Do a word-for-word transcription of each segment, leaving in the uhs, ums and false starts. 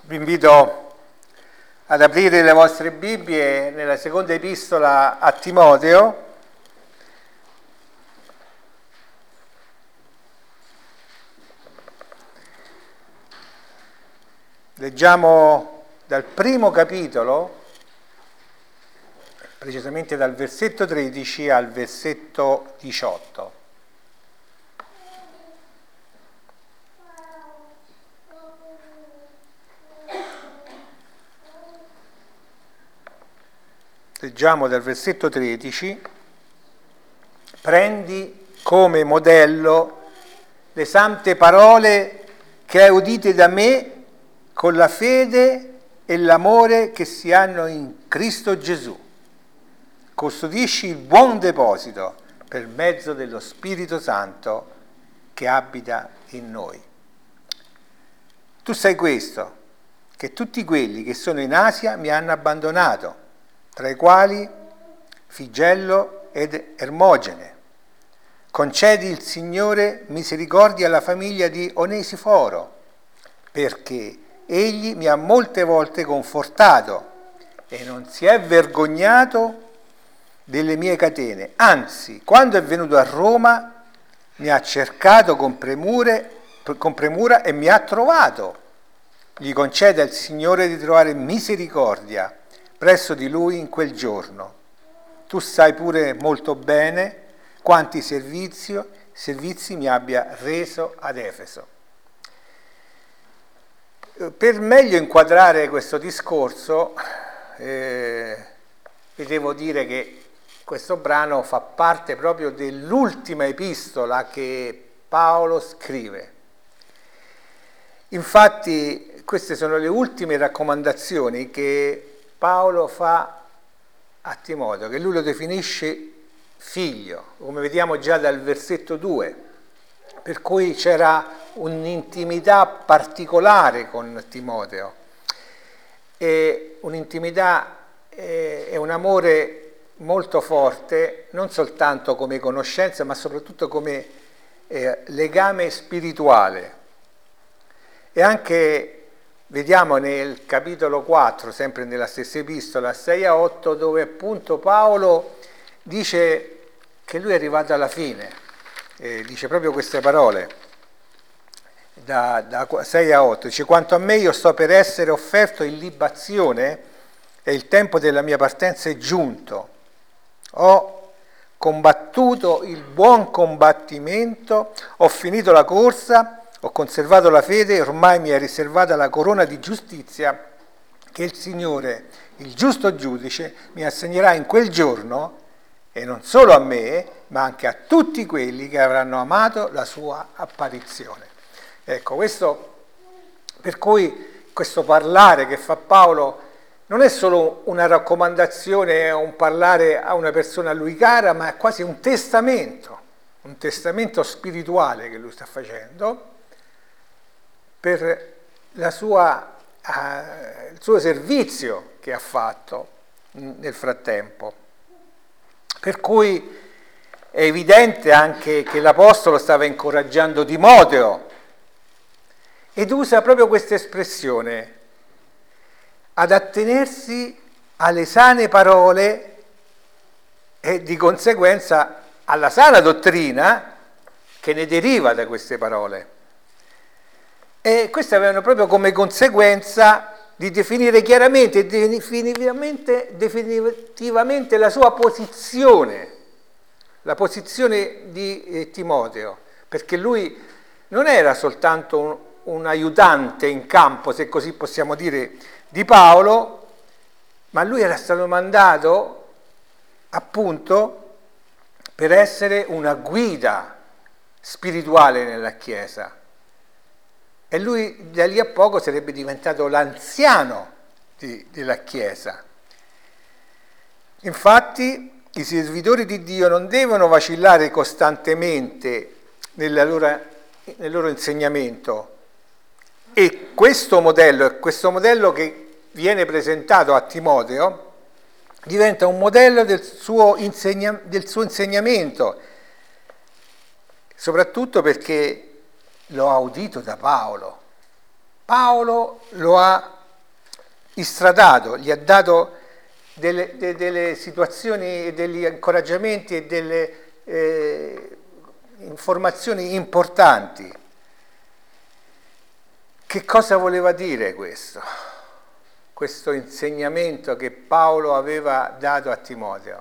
Vi invito ad aprire le vostre Bibbie nella seconda epistola a Timoteo. Leggiamo dal primo capitolo, precisamente dal versetto tredici al versetto diciotto. Leggiamo dal versetto tredici: prendi come modello le sante parole che hai udite da me con la fede e l'amore che si hanno in Cristo Gesù. Custodisci il buon deposito per mezzo dello Spirito Santo che abita in noi. Tu sai questo, che tutti quelli che sono in Asia mi hanno abbandonato, tra i quali Figello ed Ermogene. Concedi il Signore misericordia alla famiglia di Onesiforo, perché egli mi ha molte volte confortato e non si è vergognato delle mie catene. Anzi, quando è venuto a Roma mi ha cercato con, premure, con premura e mi ha trovato. Gli conceda il Signore di trovare misericordia presso di lui in quel giorno. Tu sai pure molto bene quanti servizi, servizi mi abbia reso ad Efeso. Per meglio inquadrare questo discorso, eh, vi devo dire che questo brano fa parte proprio dell'ultima epistola che Paolo scrive. Infatti, queste sono le ultime raccomandazioni che Paolo fa a Timoteo, che lui lo definisce figlio, come vediamo già dal versetto due, per cui c'era un'intimità particolare con Timoteo, e un'intimità e un amore molto forte, non soltanto come conoscenza, ma soprattutto come eh, legame spirituale. E anche vediamo nel capitolo quattro, sempre nella stessa epistola, sei a otto, dove appunto Paolo dice che lui è arrivato alla fine, eh, dice proprio queste parole, da, da sei a otto, dice: quanto a me io sto per essere offerto in libazione e il tempo della mia partenza è giunto. Ho combattuto il buon combattimento, ho finito la corsa, ho conservato la fede e ormai mi è riservata la corona di giustizia che il Signore, il giusto giudice, mi assegnerà in quel giorno, e non solo a me, ma anche a tutti quelli che avranno amato la sua apparizione. Ecco, questo, per cui questo parlare che fa Paolo non è solo una raccomandazione, un parlare a una persona a lui cara, ma è quasi un testamento, un testamento spirituale che lui sta facendo per la sua, uh, il suo servizio che ha fatto nel frattempo. Per cui è evidente anche che l'Apostolo stava incoraggiando Timoteo ed usa proprio questa espressione: ad attenersi alle sane parole e di conseguenza alla sana dottrina che ne deriva da queste parole. E queste avevano proprio come conseguenza di definire chiaramente e definitivamente, definitivamente la sua posizione, la posizione di eh, Timoteo, perché lui non era soltanto un, un aiutante in campo, se così possiamo dire, di Paolo, ma lui era stato mandato appunto per essere una guida spirituale nella Chiesa. E lui da lì a poco sarebbe diventato l'anziano di, della Chiesa. Infatti i servitori di Dio non devono vacillare costantemente nella loro, nel loro insegnamento. E questo modello, questo modello che viene presentato a Timoteo, diventa un modello del suo, insegna, del suo insegnamento, soprattutto perché lo ha udito da Paolo. Paolo lo ha istradato, gli ha dato delle, de, delle situazioni, degli incoraggiamenti e delle eh, informazioni importanti. Che cosa voleva dire questo? Questo insegnamento che Paolo aveva dato a Timoteo.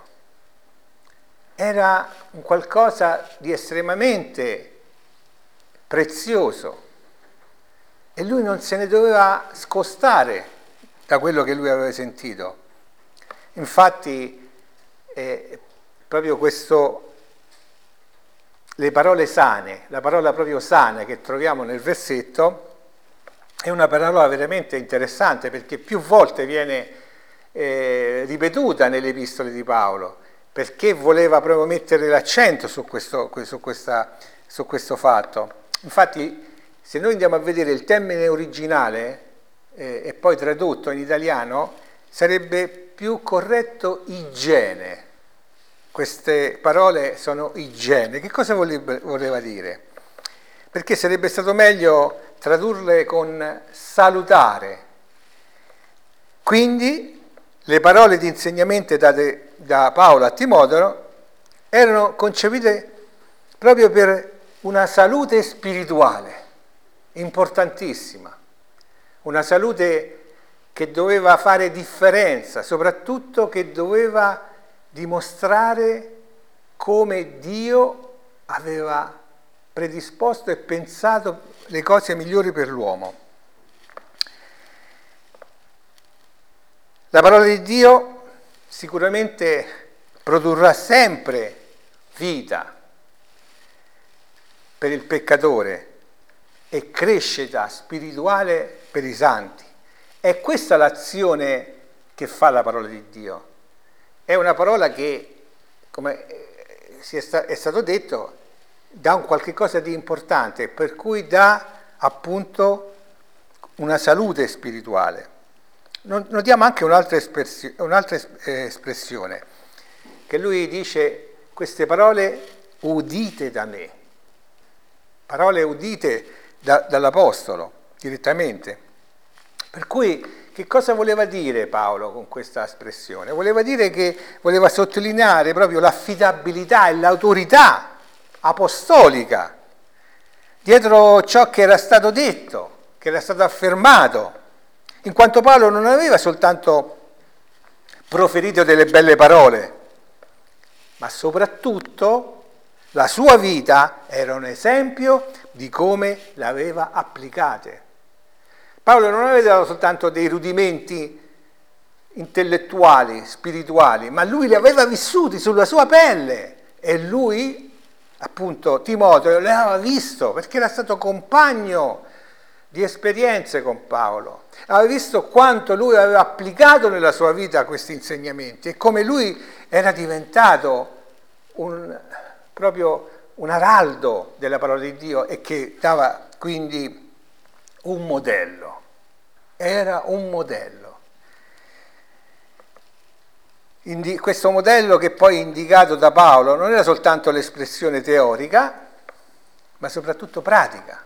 Era un qualcosa di estremamente prezioso e lui non se ne doveva scostare da quello che lui aveva sentito. Infatti, eh, proprio questo, le parole sane, la parola proprio sana che troviamo nel versetto, è una parola veramente interessante perché più volte viene eh, ripetuta nelle epistole di Paolo, perché voleva proprio mettere l'accento su questo, su questa, su questo fatto. Infatti, se noi andiamo a vedere il termine originale eh, e poi tradotto in italiano, sarebbe più corretto igiene. Queste parole sono igiene. Che cosa voleva dire? Perché sarebbe stato meglio tradurle con salutare. Quindi le parole di insegnamento date da Paolo a Timoteo erano concepite proprio per una salute spirituale importantissima, una salute che doveva fare differenza, soprattutto che doveva dimostrare come Dio aveva predisposto e pensato le cose migliori per l'uomo. La parola di Dio sicuramente produrrà sempre vita per il peccatore e crescita spirituale per i santi. È questa l'azione che fa la parola di Dio. È una parola che, come è stato detto, dà un qualche cosa di importante, per cui dà appunto una salute spirituale. Notiamo anche un'altra espressione, un'altra espressione, che lui dice queste parole udite da me, parole udite da, dall'Apostolo direttamente. Per cui che cosa voleva dire Paolo con questa espressione? Voleva dire che voleva sottolineare proprio l'affidabilità e l'autorità apostolica dietro ciò che era stato detto, che era stato affermato, in quanto Paolo non aveva soltanto proferito delle belle parole, ma soprattutto la sua vita era un esempio di come le aveva applicate. Paolo non aveva dato soltanto dei rudimenti intellettuali, spirituali, ma lui li aveva vissuti sulla sua pelle e lui, appunto, Timoteo, li aveva visto perché era stato compagno di esperienze con Paolo. Aveva visto quanto lui aveva applicato nella sua vita questi insegnamenti e come lui era diventato un, proprio un araldo della parola di Dio e che dava quindi un modello. Era un modello. Indi- questo modello che poi indicato da Paolo non era soltanto l'espressione teorica, ma soprattutto pratica.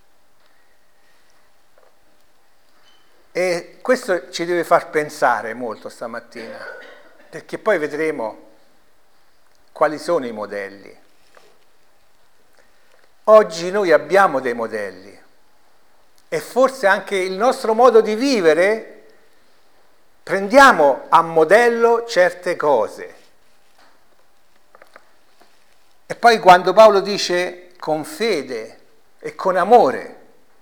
E questo ci deve far pensare molto stamattina, perché poi vedremo quali sono i modelli. Oggi noi abbiamo dei modelli e forse anche il nostro modo di vivere prendiamo a modello certe cose. E poi quando Paolo dice con fede e con amore,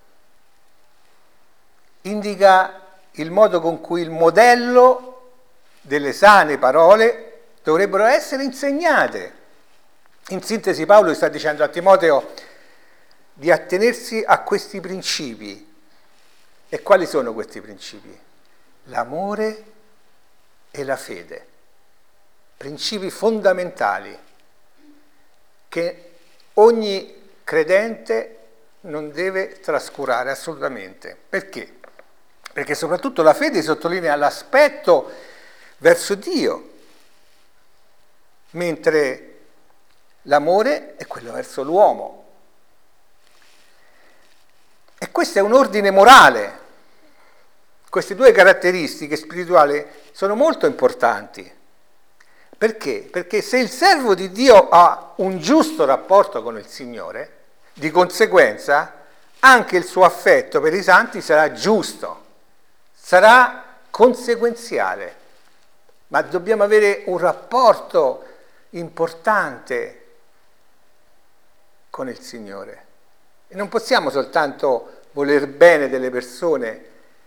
indica il modo con cui il modello delle sane parole dovrebbero essere insegnate. In sintesi Paolo sta dicendo a Timoteo di attenersi a questi principi. E quali sono questi principi? L'amore e la fede. Principi fondamentali che ogni credente non deve trascurare assolutamente. Perché? Perché soprattutto la fede sottolinea l'aspetto verso Dio, mentre l'amore è quello verso l'uomo. E questo è un ordine morale, Queste due caratteristiche spirituali sono molto importanti. Perché? Perché se il servo di Dio ha un giusto rapporto con il Signore, di conseguenza anche il suo affetto per i santi sarà giusto, sarà conseguenziale. Ma dobbiamo avere un rapporto importante con il Signore. E non possiamo soltanto voler bene delle persone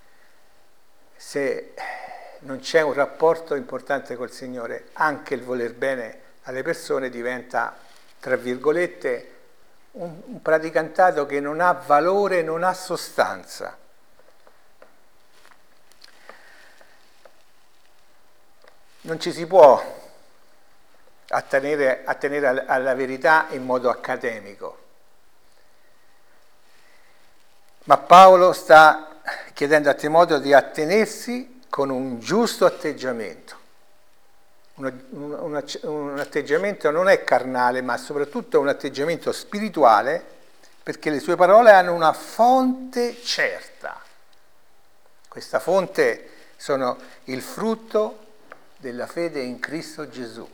se non c'è un rapporto importante col Signore. Anche il voler bene alle persone diventa, tra virgolette, un, un praticantato che non ha valore, non ha sostanza. Non ci si può attenere, attenere alla verità in modo accademico. Ma Paolo sta chiedendo a Timoteo di attenersi con un giusto atteggiamento. Un, un, un atteggiamento non è carnale, ma soprattutto un atteggiamento spirituale, perché le sue parole hanno una fonte certa. Questa fonte sono il frutto della fede in Cristo Gesù.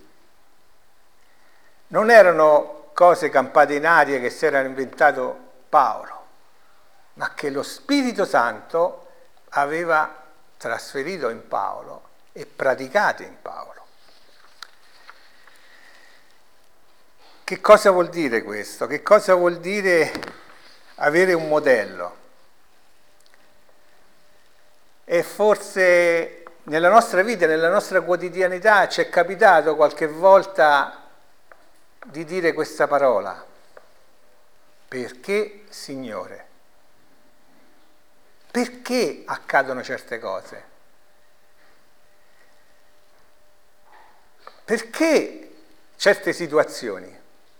Non erano cose campate in aria che si era inventato Paolo, ma che lo Spirito Santo aveva trasferito in Paolo e praticato in Paolo. Che cosa vuol dire questo? Che cosa vuol dire avere un modello? E forse nella nostra vita, nella nostra quotidianità ci è capitato qualche volta di dire questa parola: perché, Signore? Perché accadono certe cose? Perché certe situazioni?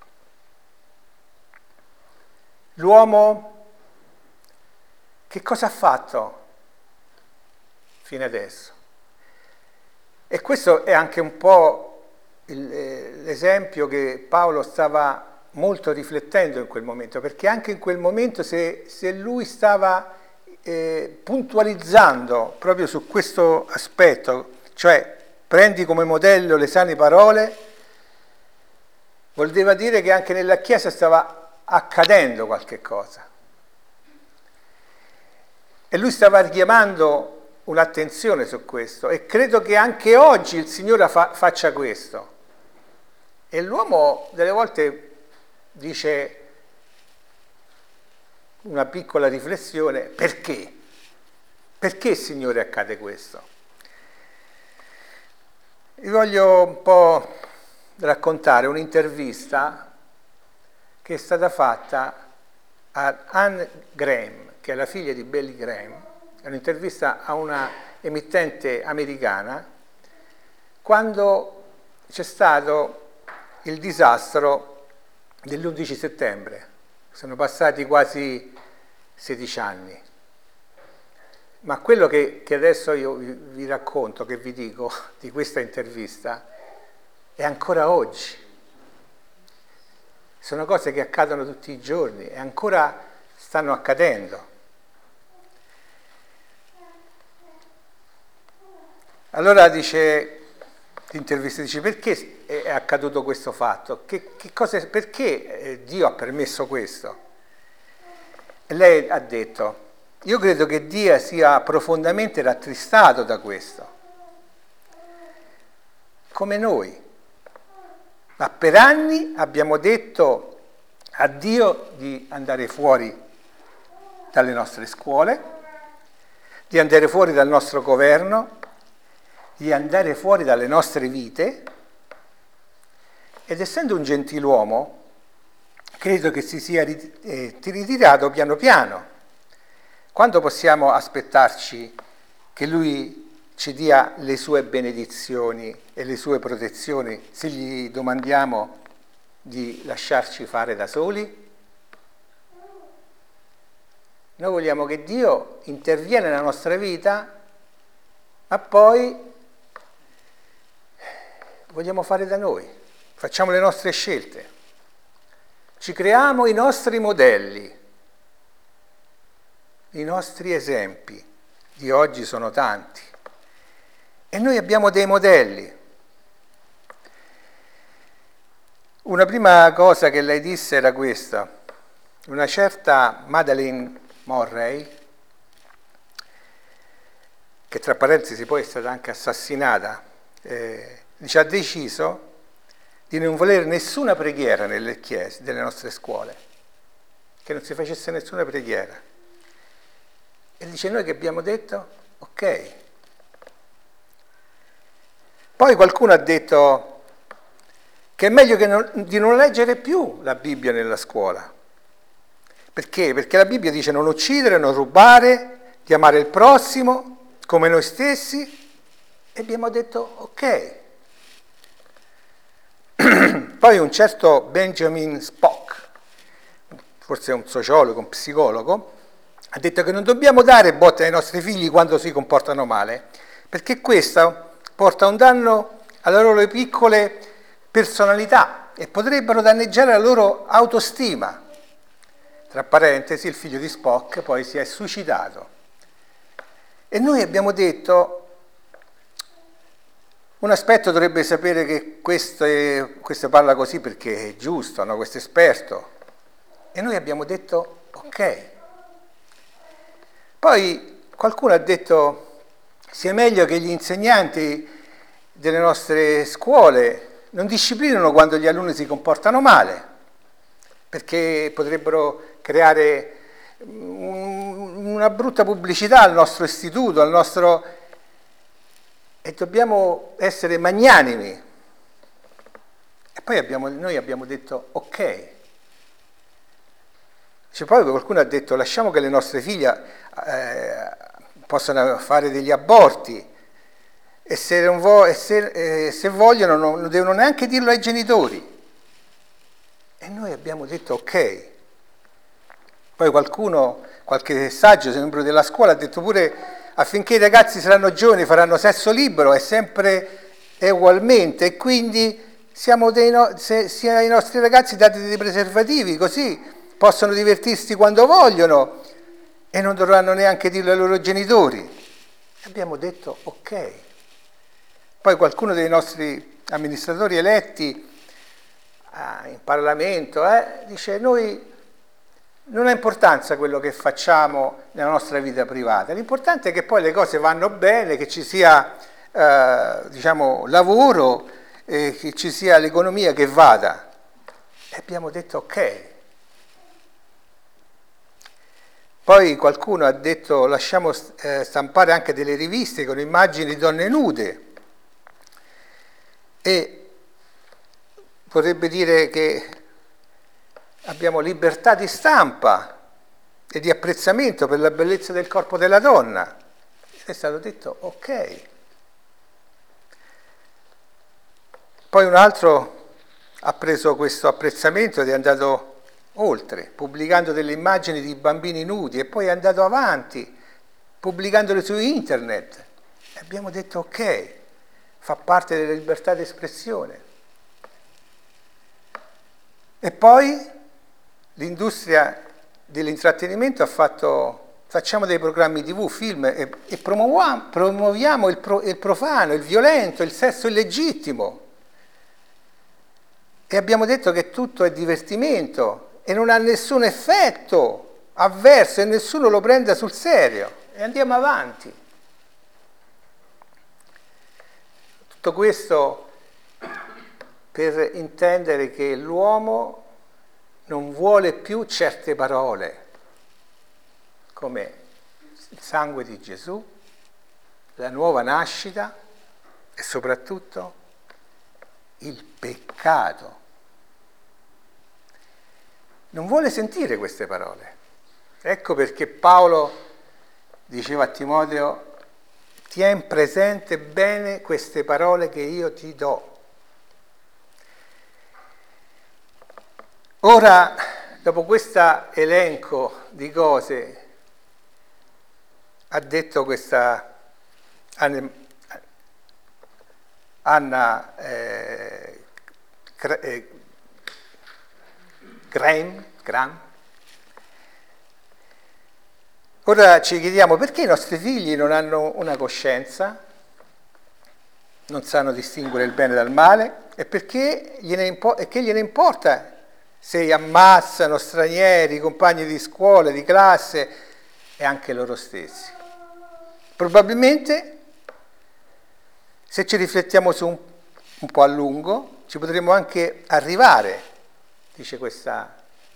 L'uomo che cosa ha fatto fino adesso? E questo è anche un po' il, l'esempio che Paolo stava molto riflettendo in quel momento, perché anche in quel momento se, se lui stava eh, puntualizzando proprio su questo aspetto, cioè prendi come modello le sane parole, voleva dire che anche nella Chiesa stava accadendo qualche cosa. E lui stava richiamando un'attenzione su questo, e credo che anche oggi il Signore fa, faccia questo. E l'uomo delle volte dice una piccola riflessione: perché? Perché, Signore, accade questo? Vi voglio un po' raccontare un'intervista che è stata fatta a Anne Graham, che è la figlia di Billy Graham. È un'intervista a una emittente americana quando c'è stato il disastro dell'undici settembre. Sono passati quasi sedici anni. Ma quello che, che adesso io vi, vi racconto, che vi dico di questa intervista, è ancora oggi. Sono cose che accadono tutti i giorni e ancora stanno accadendo. Allora dice l'intervista, dice: perché è accaduto questo fatto? Che, che cosa, perché Dio ha permesso questo? E lei ha detto: io credo che Dio sia profondamente rattristato da questo, come noi. Ma per anni abbiamo detto a Dio di andare fuori dalle nostre scuole, di andare fuori dal nostro governo, di andare fuori dalle nostre vite, ed essendo un gentiluomo credo che si sia ritirato piano piano. Quando possiamo aspettarci che Lui ci dia le sue benedizioni e le sue protezioni se gli domandiamo di lasciarci fare da soli? Noi vogliamo che Dio interviene nella nostra vita, ma poi vogliamo fare da noi, facciamo le nostre scelte, ci creiamo i nostri modelli, i nostri esempi di oggi sono tanti. E noi abbiamo dei modelli. Una prima cosa che lei disse era questa. Una certa Madeleine Morray, che tra parentesi poi è stata anche assassinata, eh, dice, ha deciso di non volere nessuna preghiera nelle chiese, nelle nostre scuole, che non si facesse nessuna preghiera. E dice, noi che abbiamo detto? Ok. Poi qualcuno ha detto che è meglio che non, di non leggere più la Bibbia nella scuola. Perché? Perché la Bibbia dice non uccidere, non rubare, di amare il prossimo come noi stessi, e abbiamo detto ok. Poi un certo Benjamin Spock, forse un sociologo, un psicologo, ha detto che non dobbiamo dare botte ai nostri figli quando si comportano male, perché questo porta un danno alle loro piccole personalità e potrebbero danneggiare la loro autostima. Tra parentesi, il figlio di Spock poi si è suicidato. E noi abbiamo detto, un aspetto dovrebbe sapere che questo, è, questo parla così perché è giusto, no? Questo è esperto. E noi abbiamo detto ok. Poi qualcuno ha detto sia meglio che gli insegnanti delle nostre scuole non disciplinano quando gli alunni si comportano male, perché potrebbero creare una brutta pubblicità al nostro istituto, al nostro... e dobbiamo essere magnanimi. E poi abbiamo, noi abbiamo detto ok. Cioè, poi qualcuno ha detto lasciamo che le nostre figlie eh, possano fare degli aborti e se, non vo- e se, eh, se vogliono non, non devono neanche dirlo ai genitori. E noi abbiamo detto ok. Poi qualcuno, qualche saggio, membro della scuola, ha detto pure affinché i ragazzi saranno giovani, faranno sesso libero, è sempre e ugualmente, e quindi siamo dei no, se, sia ai nostri ragazzi dati dei preservativi, così possono divertirsi quando vogliono e non dovranno neanche dirlo ai loro genitori. Abbiamo detto ok. Poi qualcuno dei nostri amministratori eletti ah, in Parlamento eh, dice noi non ha importanza quello che facciamo nella nostra vita privata, l'importante è che poi le cose vanno bene, che ci sia eh, diciamo lavoro, eh, che ci sia l'economia che vada. E abbiamo detto ok. Poi qualcuno ha detto lasciamo eh, stampare anche delle riviste con immagini di donne nude e vorrebbe dire che abbiamo libertà di stampa e di apprezzamento per la bellezza del corpo della donna. È stato detto ok. Poi un altro ha preso questo apprezzamento ed è andato oltre, pubblicando delle immagini di bambini nudi e poi è andato avanti, pubblicandole su internet. E abbiamo detto ok, fa parte della libertà di espressione. E poi l'industria dell'intrattenimento ha fatto, facciamo dei programmi tivù, film e, e promuoviamo, promuoviamo il, pro, il profano, il violento, il sesso illegittimo. E abbiamo detto che tutto è divertimento e non ha nessun effetto avverso e nessuno lo prenda sul serio. E andiamo avanti. Tutto questo per intendere che l'uomo non vuole più certe parole, come il sangue di Gesù, la nuova nascita e soprattutto il peccato. Non vuole sentire queste parole. Ecco perché Paolo diceva a Timoteo, tien presente bene queste parole che io ti do. Ora, dopo questo elenco di cose, ha detto questa Anna eh, eh, Graham, Graham Ora ci chiediamo perché i nostri figli non hanno una coscienza, non sanno distinguere il bene dal male, e perché gliene, impo- e che gliene importa se ammazzano stranieri, compagni di scuola, di classe e anche loro stessi. Probabilmente, se ci riflettiamo su un, un po' a lungo, ci potremo anche arrivare, dice questa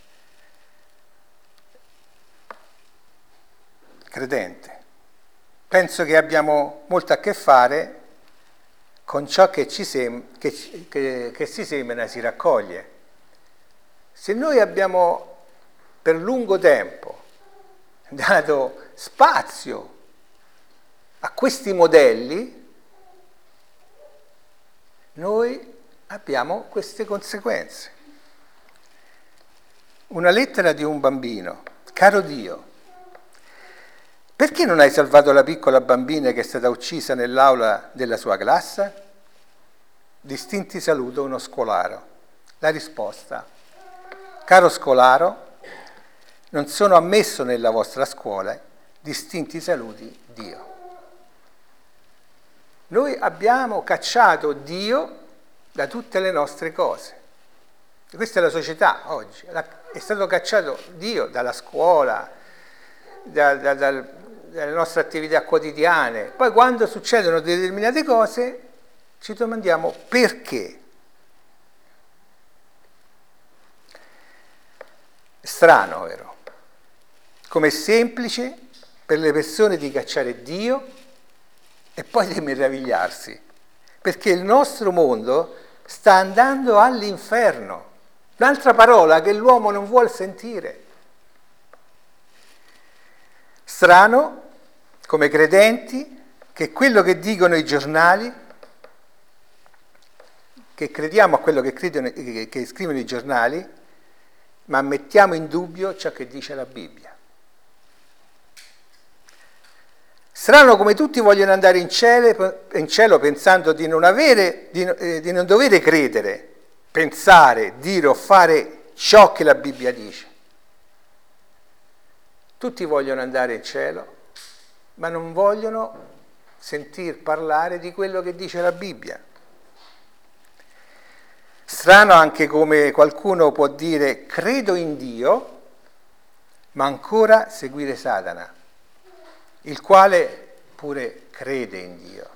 credente. Penso che abbiamo molto a che fare con ciò che, ci sem- che, che, che si semina si raccoglie. Se noi abbiamo per lungo tempo dato spazio a questi modelli, noi abbiamo queste conseguenze. Una lettera di un bambino: caro Dio, perché non hai salvato la piccola bambina che è stata uccisa nell'aula della sua classe? Distinti saluto, uno scolaro. La risposta: caro scolaro, non sono ammesso nella vostra scuola, distinti saluti, Dio. Noi abbiamo cacciato Dio da tutte le nostre cose. Questa è la società oggi. È stato cacciato Dio dalla scuola, da, da, da, dalle nostre attività quotidiane. Poi quando succedono determinate cose ci domandiamo perché. Strano, vero? Com'è semplice per le persone di cacciare Dio e poi di meravigliarsi, perché il nostro mondo sta andando all'inferno. Un'altra parola che l'uomo non vuol sentire. Strano, come credenti, che quello che dicono i giornali, che crediamo a quello che, credono, che, che scrivono i giornali, ma mettiamo in dubbio ciò che dice la Bibbia. Strano come tutti vogliono andare in cielo, in cielo pensando di non, avere, di, eh, di non dovere credere, pensare, dire o fare ciò che la Bibbia dice. Tutti vogliono andare in cielo, ma non vogliono sentir parlare di quello che dice la Bibbia. Strano anche come qualcuno può dire credo in Dio, ma ancora seguire Satana, il quale pure crede in Dio.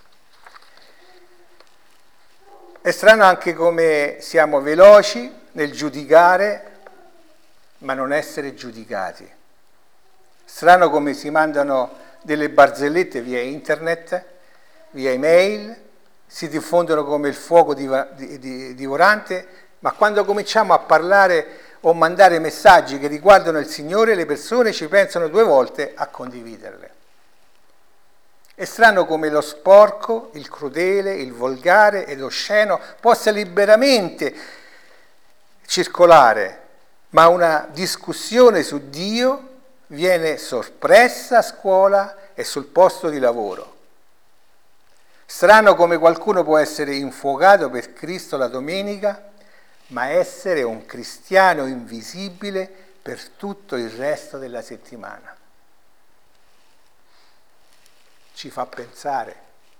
È strano anche come siamo veloci nel giudicare, ma non essere giudicati. Strano come si mandano delle barzellette via internet, via email, si diffondono come il fuoco divorante, ma quando cominciamo a parlare o mandare messaggi che riguardano il Signore, le persone ci pensano due volte a condividerle. È strano come lo sporco, il crudele, il volgare e l'osceno possa liberamente circolare, ma una discussione su Dio viene soppressa a scuola e sul posto di lavoro. Strano come qualcuno può essere infuocato per Cristo la domenica, ma essere un cristiano invisibile per tutto il resto della settimana. Ci fa pensare,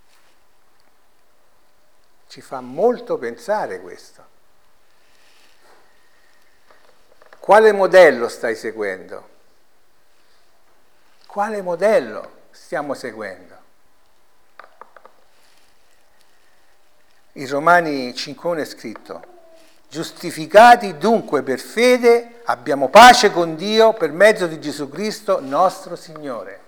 ci fa molto pensare questo. Quale modello stai seguendo? Quale modello stiamo seguendo? In Romani cinque uno è scritto: giustificati dunque per fede abbiamo pace con Dio per mezzo di Gesù Cristo nostro Signore.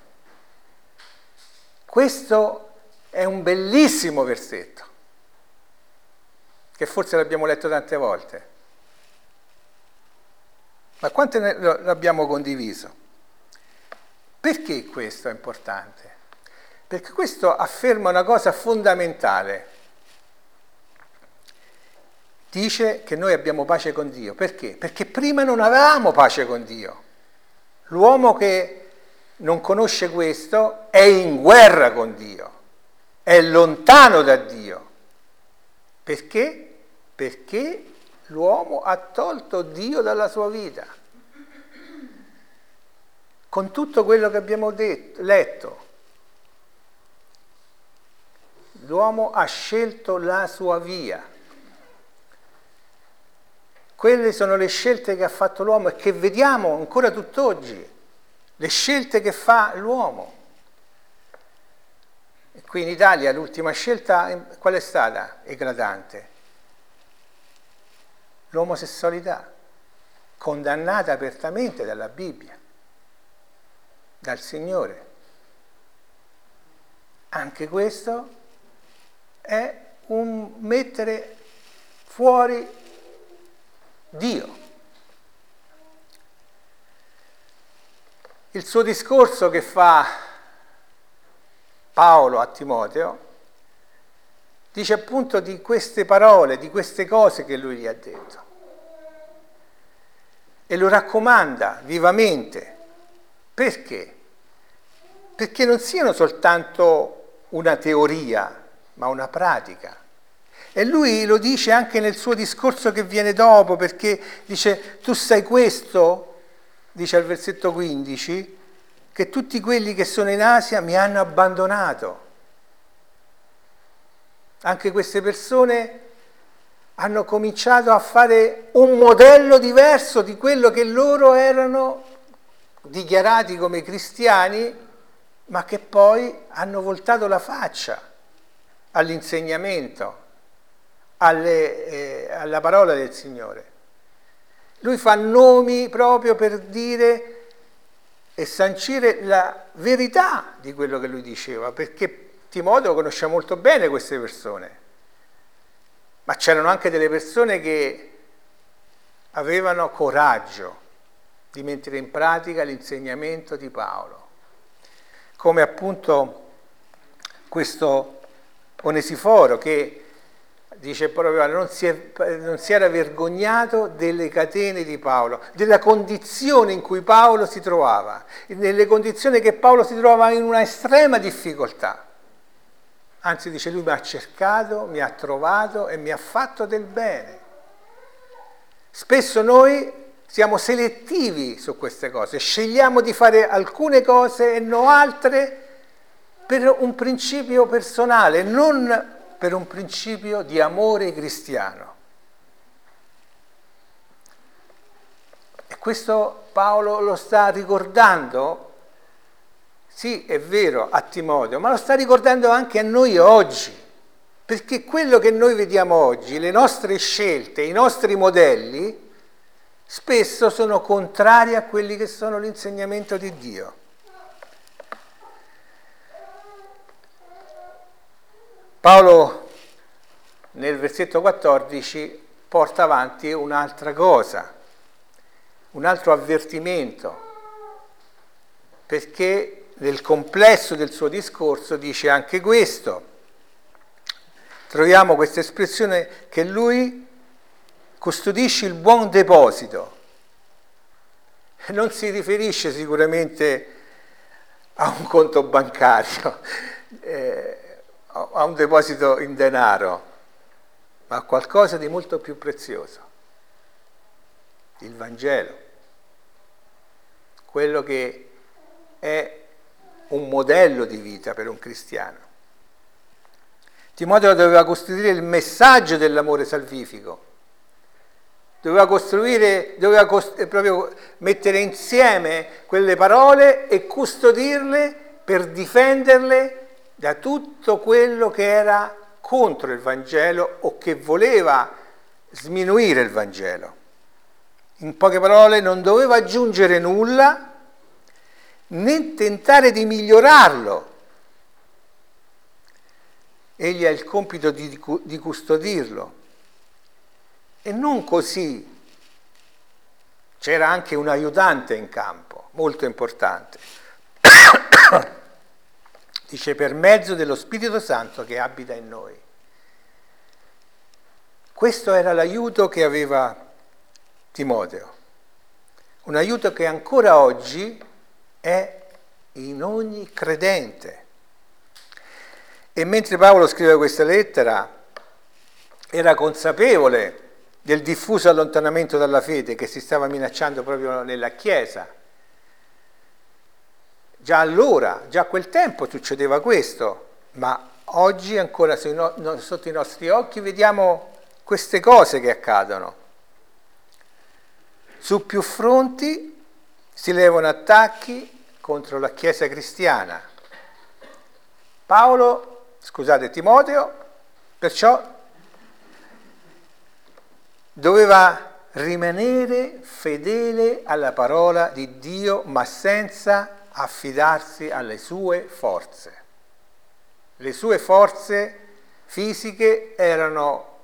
Questo è un bellissimo versetto, che forse l'abbiamo letto tante volte. Ma quante ne l'abbiamo condiviso? Perché questo è importante? Perché questo afferma una cosa fondamentale. Dice che noi abbiamo pace con Dio. Perché? Perché prima non avevamo pace con Dio. L'uomo che non conosce questo è in guerra con Dio, è lontano da Dio. Perché? Perché l'uomo ha tolto Dio dalla sua vita. con tutto quello che abbiamo detto, letto. L'uomo ha scelto la sua via. Quelle sono le scelte che ha fatto l'uomo e che vediamo ancora tutt'oggi, le scelte che fa l'uomo. E qui in Italia l'ultima scelta qual è stata? Eclatante. L'omosessualità, condannata apertamente dalla Bibbia, dal Signore. Anche questo è un mettere fuori Dio. Il suo discorso che fa Paolo a Timoteo dice appunto di queste parole, di queste cose che lui gli ha detto. E lo raccomanda vivamente. Perché? Perché non siano soltanto una teoria, ma una pratica. E lui lo dice anche nel suo discorso che viene dopo, perché dice, tu sai questo, dice al versetto quindici, che tutti quelli che sono in Asia mi hanno abbandonato. Anche queste persone hanno cominciato a fare un modello diverso di quello che loro erano dichiarati come cristiani, ma che poi hanno voltato la faccia all'insegnamento, alle, eh, alla parola del Signore. Lui fa nomi proprio per dire e sancire la verità di quello che lui diceva, perché Timoteo conosce molto bene queste persone, ma c'erano anche delle persone che avevano coraggio di mettere in pratica l'insegnamento di Paolo, come appunto questo Onesiforo che dice proprio non si, è, non si era vergognato delle catene di Paolo, della condizione in cui Paolo si trovava, nelle condizioni che Paolo si trovava in una estrema difficoltà. Anzi dice lui mi ha cercato, mi ha trovato e mi ha fatto del bene. Spesso noi siamo selettivi su queste cose, scegliamo di fare alcune cose e non altre per un principio personale, non per un principio di amore cristiano. E questo Paolo lo sta ricordando, sì, è vero, a Timoteo, ma lo sta ricordando anche a noi oggi, perché quello che noi vediamo oggi, le nostre scelte, i nostri modelli, spesso sono contrari a quelli che sono l'insegnamento di Dio. Paolo nel versetto quattordici porta avanti un'altra cosa, un altro avvertimento, perché nel complesso del suo discorso dice anche questo. Troviamo questa espressione che lui custodisce il buon deposito. Non si riferisce sicuramente a un conto bancario, eh, a un deposito in denaro, ma a qualcosa di molto più prezioso, il Vangelo, quello che è un modello di vita per un cristiano. Timoteo doveva costruire il messaggio dell'amore salvifico, doveva costruire, doveva cost- proprio mettere insieme quelle parole e custodirle per difenderle da tutto quello che era contro il Vangelo o che voleva sminuire il Vangelo. In poche parole, non doveva aggiungere nulla né tentare di migliorarlo. Egli ha il compito di, di custodirlo. E non così. C'era anche un aiutante in campo, molto importante. Dice per mezzo dello Spirito Santo che abita in noi. Questo era l'aiuto che aveva Timoteo. Un aiuto che ancora oggi è in ogni credente. E mentre Paolo scriveva questa lettera, era consapevole del diffuso allontanamento dalla fede che si stava minacciando proprio nella Chiesa. Già allora, già a quel tempo succedeva questo, ma oggi ancora sotto i nostri occhi vediamo queste cose che accadono. Su più fronti si levano attacchi contro la Chiesa cristiana. Paolo, scusate, Timoteo, perciò doveva rimanere fedele alla parola di Dio, ma senza affidarsi alle sue forze. Le sue forze fisiche erano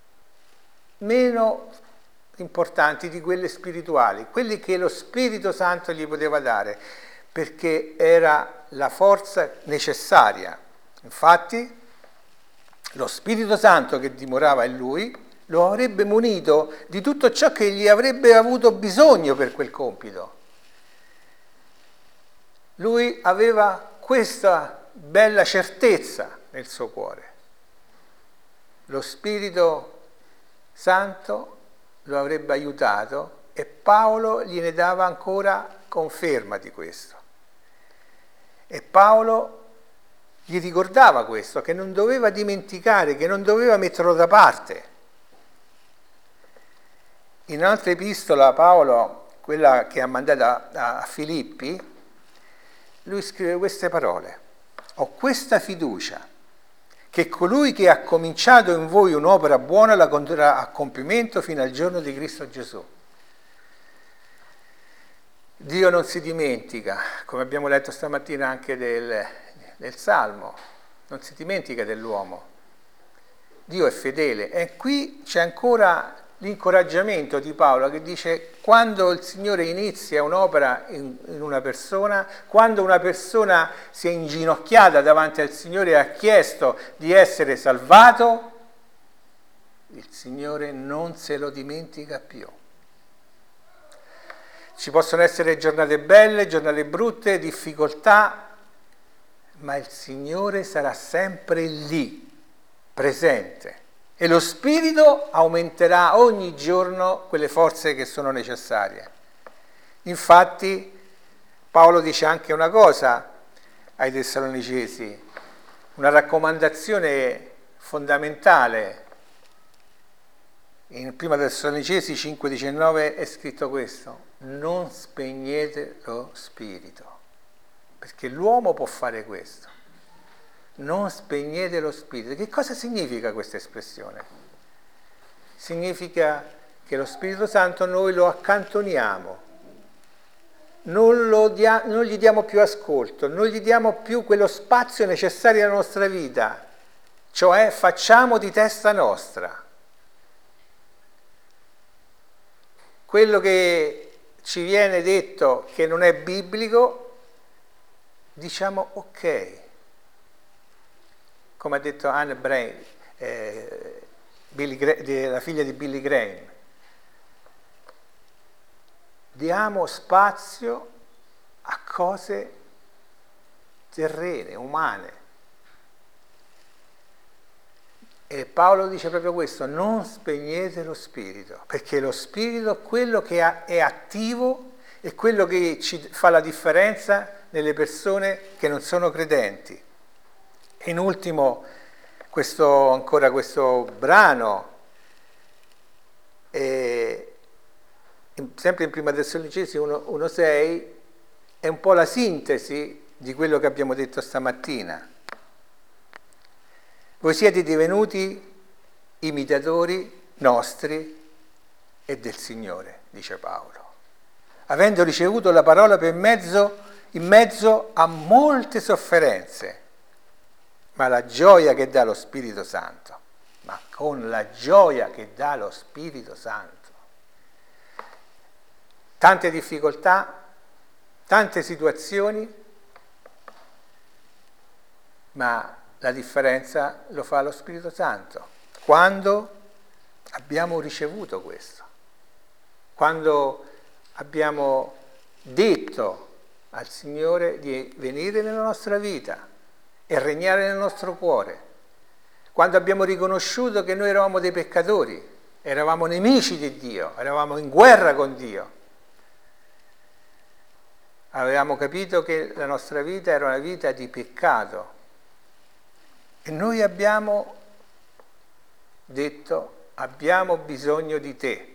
meno importanti di quelle spirituali, quelli che lo Spirito Santo gli poteva dare, perché era la forza necessaria. Infatti, lo Spirito Santo che dimorava in lui lo avrebbe munito di tutto ciò che gli avrebbe avuto bisogno per quel compito. Lui aveva questa bella certezza nel suo cuore. Lo Spirito Santo lo avrebbe aiutato e Paolo gliene dava ancora conferma di questo. E Paolo gli ricordava questo, che non doveva dimenticare, che non doveva metterlo da parte. In un'altra epistola Paolo, quella che ha mandato a, a Filippi, lui scrive queste parole: ho questa fiducia che colui che ha cominciato in voi un'opera buona la condurrà a compimento fino al giorno di Cristo Gesù. Dio non si dimentica, come abbiamo letto stamattina anche del, del Salmo, non si dimentica dell'uomo. Dio è fedele e qui c'è ancora l'incoraggiamento di Paolo che dice: quando il Signore inizia un'opera in, in una persona, quando una persona si è inginocchiata davanti al Signore e ha chiesto di essere salvato, il Signore non se lo dimentica più. Ci possono essere giornate belle, giornate brutte, difficoltà, ma il Signore sarà sempre lì, presente. E lo Spirito aumenterà ogni giorno quelle forze che sono necessarie. Infatti Paolo dice anche una cosa ai Tessalonicesi, una raccomandazione fondamentale. In prima Tessalonicesi cinque diciannove è scritto questo: non spegnete lo Spirito, perché l'uomo può fare questo. Non spegnete lo Spirito. Che cosa significa questa espressione? Significa che lo Spirito Santo noi lo accantoniamo, non, lo dia- non gli diamo più ascolto, non gli diamo più quello spazio necessario alla nostra vita, cioè facciamo di testa nostra. Quello che ci viene detto che non è biblico, diciamo ok. Come ha detto Anne Brain, eh, Billy Gra- la figlia di Billy Graham. Diamo spazio a cose terrene, umane. E Paolo dice proprio questo: non spegnete lo Spirito, perché lo Spirito è quello che è attivo, è quello che ci fa la differenza nelle persone che non sono credenti. E in ultimo, questo, ancora questo brano, eh, sempre in prima Tessalonicesi uno sei, è un po' la sintesi di quello che abbiamo detto stamattina. Voi siete divenuti imitatori nostri e del Signore, dice Paolo, avendo ricevuto la parola per mezzo, in mezzo a molte sofferenze, ma la gioia che dà lo Spirito Santo, ma con la gioia che dà lo Spirito Santo. Tante difficoltà, tante situazioni, ma la differenza lo fa lo Spirito Santo. Quando abbiamo ricevuto questo, quando abbiamo detto al Signore di venire nella nostra vita e regnare nel nostro cuore, quando abbiamo riconosciuto che noi eravamo dei peccatori, eravamo nemici di Dio, eravamo in guerra con Dio, avevamo capito che la nostra vita era una vita di peccato e noi abbiamo detto: abbiamo bisogno di te.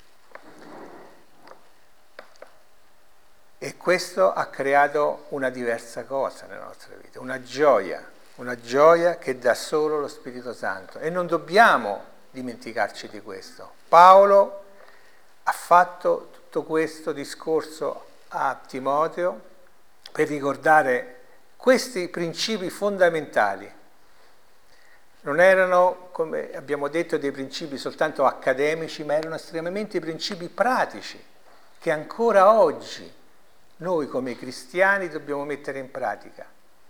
E questo ha creato una diversa cosa nella nostra vita, una gioia, una gioia che dà solo lo Spirito Santo. E non dobbiamo dimenticarci di questo. Paolo ha fatto tutto questo discorso a Timoteo per ricordare questi principi fondamentali. Non erano, come abbiamo detto, dei principi soltanto accademici, ma erano estremamente principi pratici che ancora oggi noi come cristiani dobbiamo mettere in pratica.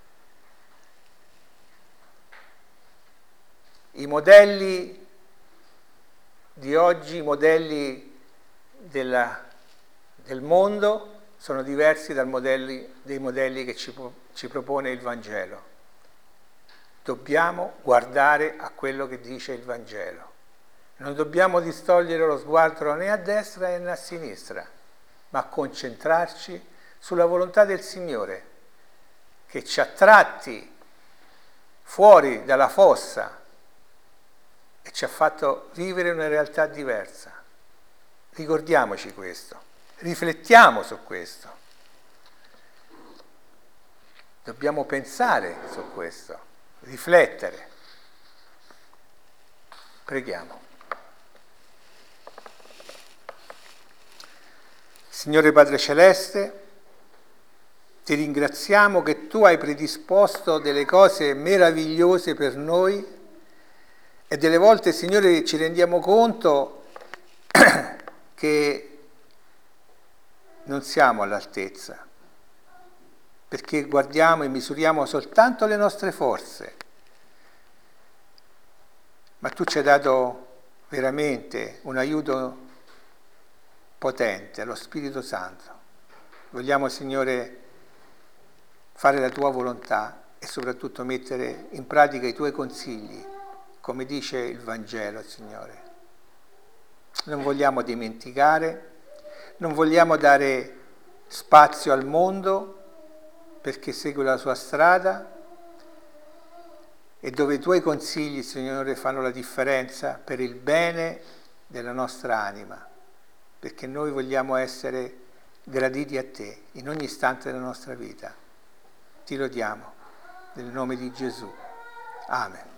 I modelli di oggi, i modelli della, del mondo sono diversi dai modelli, dei modelli che ci, ci propone il Vangelo. Dobbiamo guardare a quello che dice il Vangelo. Non dobbiamo distogliere lo sguardo né a destra né a sinistra, ma concentrarci sulla volontà del Signore, che ci ha tratti fuori dalla fossa e ci ha fatto vivere una realtà diversa. Ricordiamoci questo, riflettiamo su questo. Dobbiamo pensare su questo, riflettere. Preghiamo. Signore Padre Celeste, ti ringraziamo che tu hai predisposto delle cose meravigliose per noi e delle volte, Signore, ci rendiamo conto che non siamo all'altezza, perché guardiamo e misuriamo soltanto le nostre forze. Ma tu ci hai dato veramente un aiuto potente, lo Spirito Santo. Vogliamo, Signore, fare la tua volontà e soprattutto mettere in pratica i tuoi consigli, come dice il Vangelo, Signore. Non vogliamo dimenticare, non vogliamo dare spazio al mondo perché segue la sua strada e dove i tuoi consigli, Signore, fanno la differenza per il bene della nostra anima, perché noi vogliamo essere graditi a te in ogni istante della nostra vita. Ti lodiamo, nel nome di Gesù. Amen.